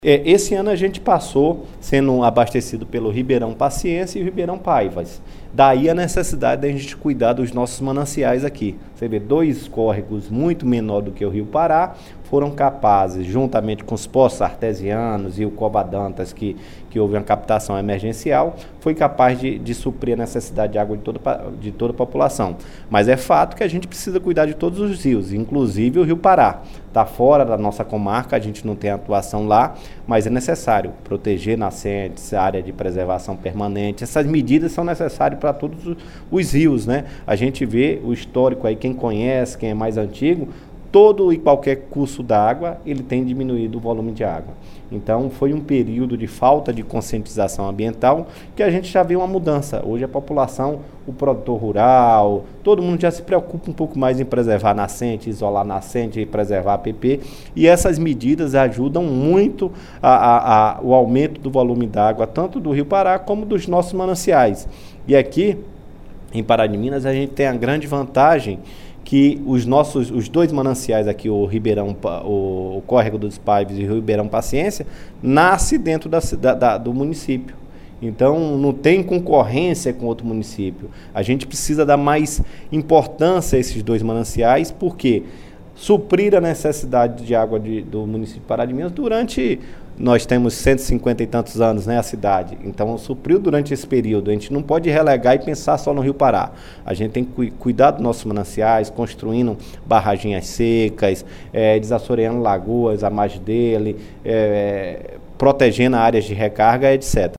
Esse ano a gente passou sendo abastecido pelo Ribeirão Paciência e o Ribeirão Paivas. Daí a necessidade da gente cuidar dos nossos mananciais aqui. Você vê, 2 córregos muito menor do que o Rio Pará foram capazes, juntamente com os poços artesianos e o Cobadantas, que houve uma captação emergencial, foi capaz de suprir a necessidade de água de toda a população. Mas é fato que a gente precisa cuidar de todos os rios, inclusive o Rio Pará. Está fora da nossa comarca, a gente não tem atuação lá, mas é necessário proteger nascentes, área de preservação permanente. Essas medidas são necessárias para todos os rios, né? A gente vê o histórico aí, quem conhece, quem é mais antigo, todo e qualquer curso d'água, ele tem diminuído o volume de água. Então, foi um período de falta de conscientização ambiental que a gente já vê uma mudança. Hoje a população, o produtor rural, todo mundo já se preocupa um pouco mais em preservar nascente, isolar nascente e preservar APP. E essas medidas ajudam muito o aumento do volume d'água, tanto do Rio Pará como dos nossos mananciais. E aqui, em Pará de Minas, a gente tem a grande vantagem que os 2 mananciais aqui, o Córrego dos Paivas e o Ribeirão Paciência, nasce dentro do município. Então, não tem concorrência com outro município. A gente precisa dar mais importância a esses 2 mananciais, porque suprir a necessidade de água do município de Pará de Minas nós temos 150 e tantos anos, né, a cidade. Então, supriu durante esse período. A gente não pode relegar e pensar só no Rio Pará. A gente tem que cuidar dos nossos mananciais, construindo barraginhas secas, desassoreando lagoas à margem dele, protegendo áreas de recarga, etc.